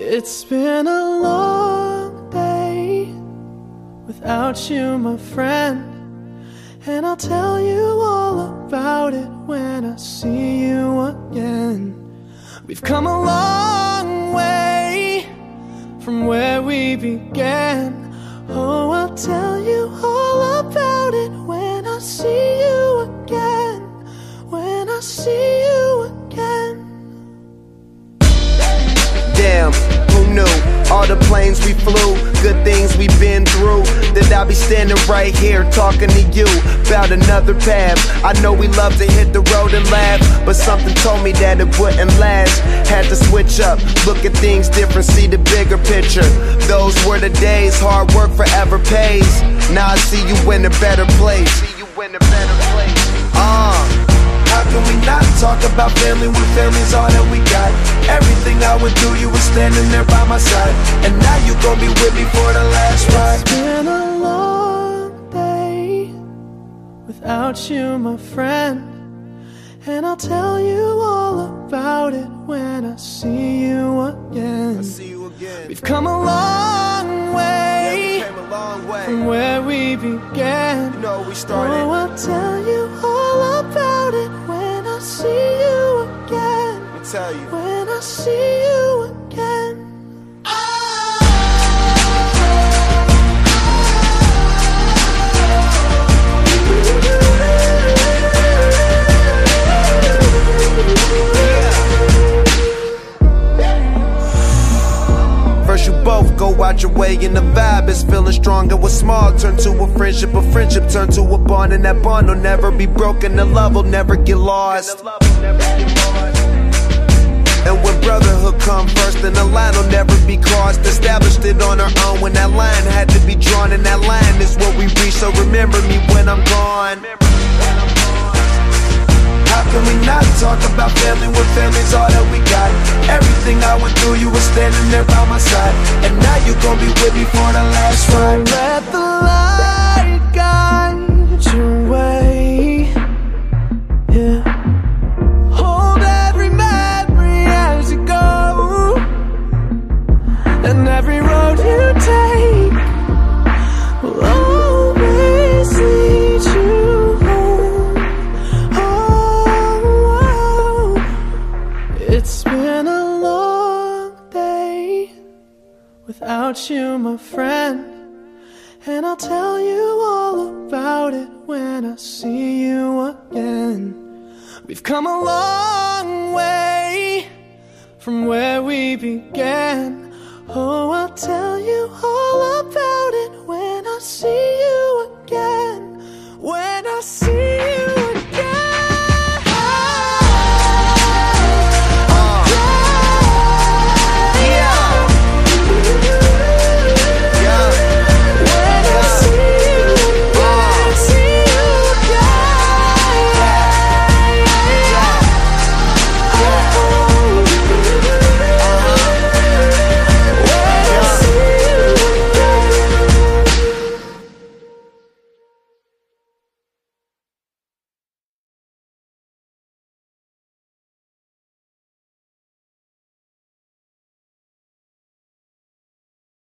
It's been a long day without you, my friend, and I'll tell you all about it when I see you again. We've come a long way from where we began. Oh, I'll tell you all about it when I see you again. When I see you again. Damn, who knew? All the planes we flew, good things we've been through, that I'll be standing right here talking to you about another path. I know we love to hit the road and laugh, but something told me that it wouldn't last. Had to switch up, look at things different, see the bigger picture. Those were the days, hard work forever pays. Now I see you in a better place. How can we not talk about family when family's all that we got? Everything I went through, you were standing there by my side, and now you gon' be with me for the last ride. It's been a long day without you, my friend, and I'll tell you all about it when I see you again. We've come a long way, from where we began. You know we started. Oh, I'll tell you all about it when I see you again. Let me tell you. When I see you again. First you both go out your way and the vibe is feeling strong. And what's small turn to a friendship turn to a bond, and that bond will never be broken. The love will never get lost. And when brotherhood come first, then the line will never be crossed. Established it on our own when that line had to be drawn, and that line is what we reach. So remember me when I'm gone. How can we not talk about family when family's all that we got? Everything I went through, you were standing there by my side, and now you gon' be with me for the last ride. Let the light guide your way. Yeah. Hold every memory as you go, and every road you take will always lead you home. Oh, it's been a long day without you, my friend, and I'll tell you all about it when I see you again. We've come a long way from where we began. Oh, I'll tell you all about